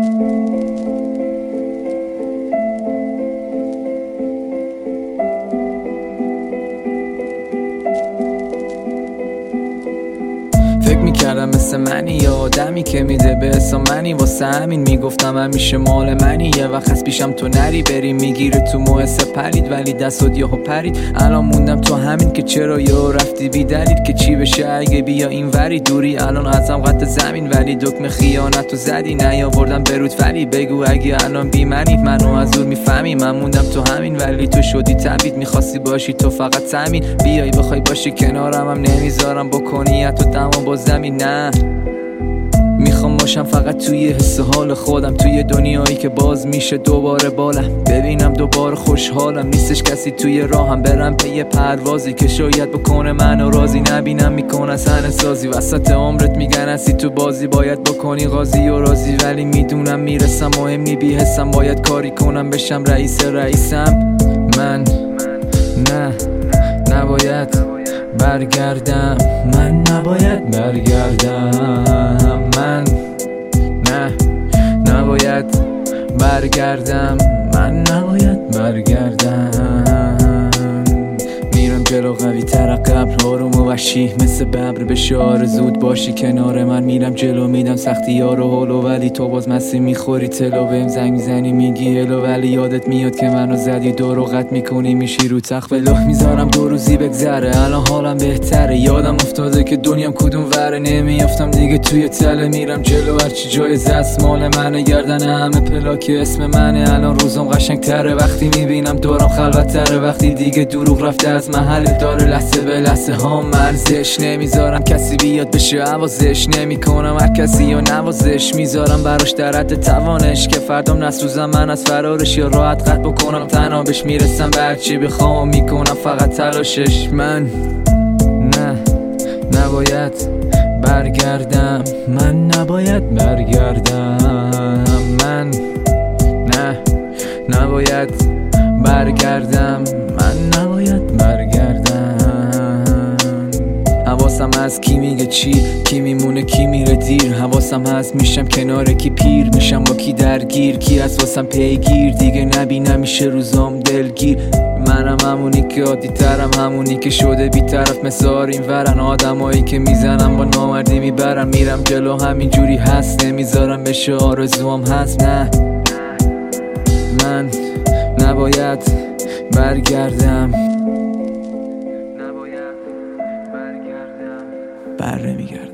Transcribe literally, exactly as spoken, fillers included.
فکر میکردم مثل منی یا آدمی که میده به حساب منی، واسه همین میگفتم همیشه مال منی. یه وقت از پیشم تو نری بری میگیره تو موهسه پرید، ولی دستات یهو پرید. الان موندم تو همین که چرا یهو رفتی بی دلیل، که چی بشه اگه بیا این وری دوری. الان ازم قد زمین ولی دکمه خیانتو زدی، نیاوردم برود ولی بگو اگه الان بی منی منو از دور میفهمی. من موندم تو همین ولی تو شدی تبید، میخواستی باشی تو فقط همین. بیای بخوای باشی کنارم هم نمیذارم بکنی تو تمام با زمین. نه میخوام باشم فقط توی حس حال خودم، توی دنیایی که باز میشه دوباره بالم، ببینم دوباره خوشحالم. نیستش کسی توی راهم برم پی پروازی که شاید بکنه منو راضی. نبینم میکنه سن سازی وسط عمرت، میگن هستی تو بازی باید بکنی قاضی و راضی، ولی میدونم میرسم مهم نی بی حسم. باید کاری کنم بشم رئیس رئیسم. من نه نباید برگردم، من نباید برگردم، من نه نباید برگردم، من نباید برگردم. میرم جلو قوی تر قبل، آروم و وحشی مثل ببر بشه آرزود باشی کنار من. میرم جلو میدم سختی ها رو هولو، ولی تو باز مسی میخوری تلو. بهم زنگ میزنی میگی هلو، ولی یادت میاد که منو زدی دور و قط میکنی میشی رو تخت بلو. میذارم دو روزی بگذره الان حالم بهتره، یادم افتاده که دنیام کدوم وره. نمیافتم دیگه توی تله، میرم جلو هرچی جای زست مال منه. گردن همه پلاک اسم منه، الان روزم قشنگ تره وقتی میبینم دورم خلوت تره. وقتی دیگه دروغ رفته از محل داره، لحظه به لحظه ها مرزش. نمیذارم کسی بیاد بشه عوازش، نمیکنم هر کسی یا نوازش. میذارم براش در حد توانش که فردام نسوزم من از فرارش، یا راحت قد بکنم تنها بهش. میرسم به هرچی بخوام میکنم فقط تلاشش. من نه نباید برگردم، من نباید برگردم، من نه نباید برگردم، من نباید برگردم. حواسم از کی میگه چی، کی میمونه کی میره دیر. حواسم هست میشم کنار کی پیر، میشم با کی درگیر، کی از واسم پیگیر. دیگه نبینم میشه روزام دلگیر. منم همونی که عادی ترم، همونی که شده بیطرف مثار این ورن. آدمایی که میزنم با نامردی میبرم، میرم جلو همینجوری هست. نمیذارم بشه آرزوام هست. نه من نباید برگردم، نباید برگردم، بر نمیگردم.